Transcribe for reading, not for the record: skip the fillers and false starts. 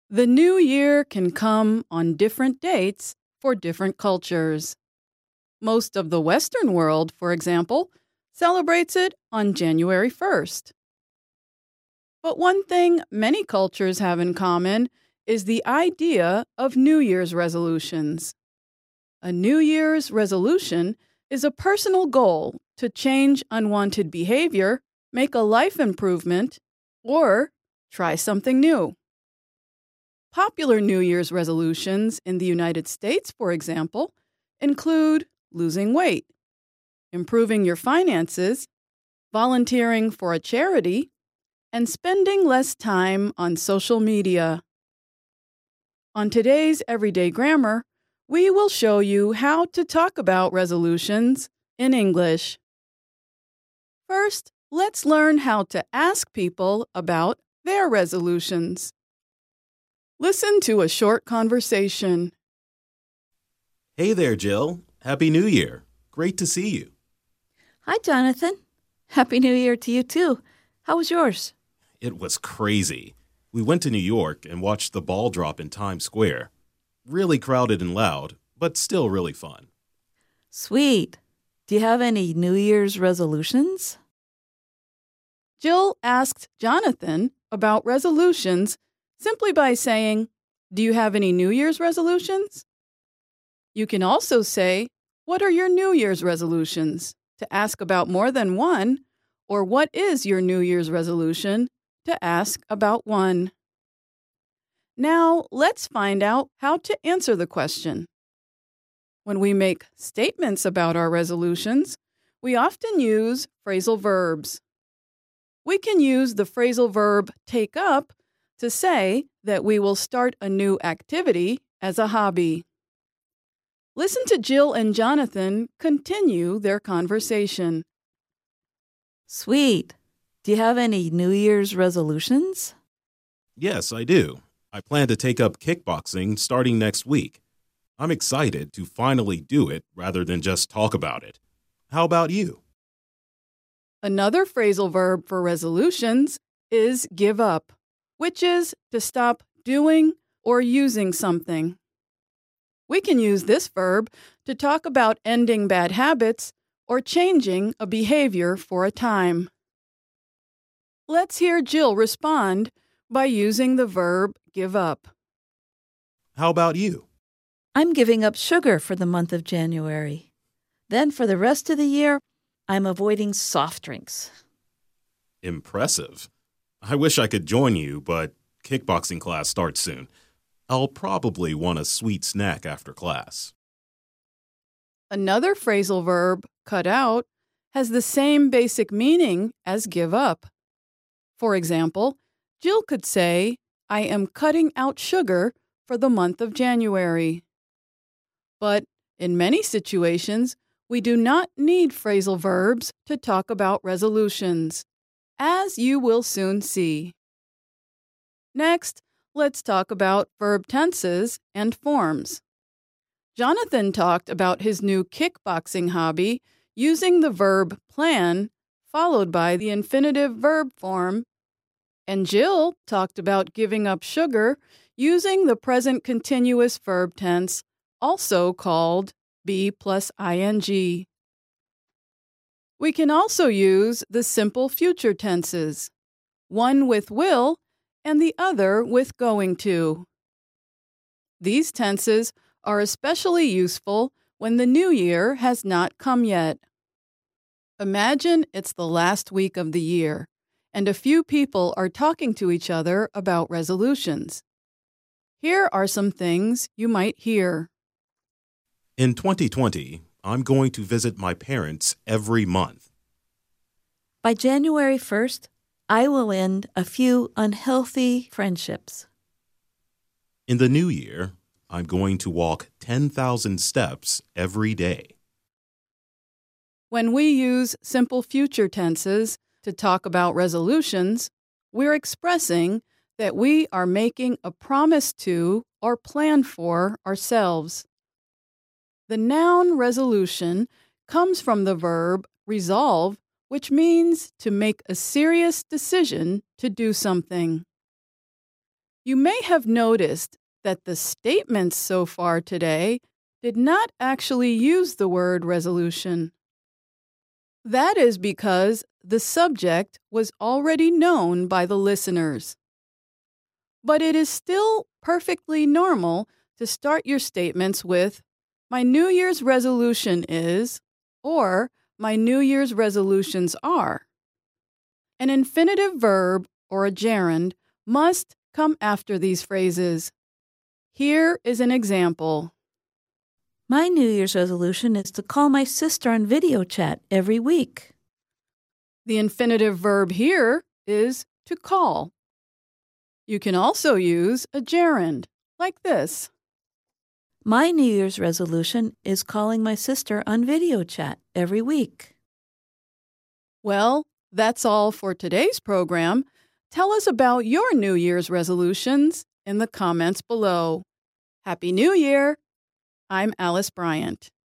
The new year can come on different dates for different cultures. Most of the Western world, for example, celebrates it on January 1st. But one thing many cultures have in common is the idea of New Year's resolutions. A New Year's resolution is a personal goal to change unwanted behavior, make a life improvement, or try something new. Popular New Year's resolutions in the United States, for example, include losing weight, improving your finances, volunteering for a charity, and spending less time on social media. On today's Everyday Grammar, we will show you how to talk about resolutions in English. First, let's learn how to ask people about their resolutions. Listen to a short conversation. Hey there, Jill. Happy New Year. Great to see you. Hi, Jonathan. Happy New Year to you, too. How was yours? It was crazy. We went to New York and watched the ball drop in Times Square. Really crowded and loud, but still really fun. Sweet. Do you have any New Year's resolutions? Jill asked Jonathan about resolutions simply by saying, "Do you have any New Year's resolutions?" You can also say, "What are your New Year's resolutions?" to ask about more than one, or "What is your New Year's resolution?" to ask about one. Now, let's find out how to answer the question. When we make statements about our resolutions, we often use phrasal verbs. We can use the phrasal verb take up to say that we will start a new activity as a hobby. Listen to Jill and Jonathan continue their conversation. Sweet. Do you have any New Year's resolutions? Yes, I do. I plan to take up kickboxing starting next week. I'm excited to finally do it rather than just talk about it. How about you? Another phrasal verb for resolutions is give up, which is to stop doing or using something. We can use this verb to talk about ending bad habits or changing a behavior for a time. Let's hear Jill respond by using the verb give up. How about you? I'm giving up sugar for the month of January. Then for the rest of the year, I'm avoiding soft drinks. Impressive. I wish I could join you, but kickboxing class starts soon. I'll probably want a sweet snack after class. Another phrasal verb, cut out, has the same basic meaning as give up. For example, Jill could say, "I am cutting out sugar for the month of January." But in many situations, we do not need phrasal verbs to talk about resolutions, as you will soon see. Next, let's talk about verb tenses and forms. Jonathan talked about his new kickboxing hobby using the verb plan, followed by the infinitive verb form, and Jill talked about giving up sugar using the present continuous verb tense, also called be plus ing. We can also use the simple future tenses, one with will and the other with going to. These tenses are especially useful when the new year has not come yet. Imagine it's the last week of the year, and a few people are talking to each other about resolutions. Here are some things you might hear. In 2020, I'm going to visit my parents every month. By January 1st, I will end a few unhealthy friendships. In the new year, I'm going to walk 10,000 steps every day. When we use simple future tenses to talk about resolutions, we're expressing that we are making a promise to or plan for ourselves. The noun resolution comes from the verb resolve, which means to make a serious decision to do something. You may have noticed that the statements so far today did not actually use the word resolution. That is because the subject was already known by the listeners. But it is still perfectly normal to start your statements with, "My New Year's resolution is," or "My New Year's resolutions are." An infinitive verb or a gerund must come after these phrases. Here is an example. My New Year's resolution is to call my sister on video chat every week. The infinitive verb here is to call. You can also use a gerund, like this. My New Year's resolution is calling my sister on video chat every week. Well, that's all for today's program. Tell us about your New Year's resolutions in the comments below. Happy New Year! I'm Alice Bryant.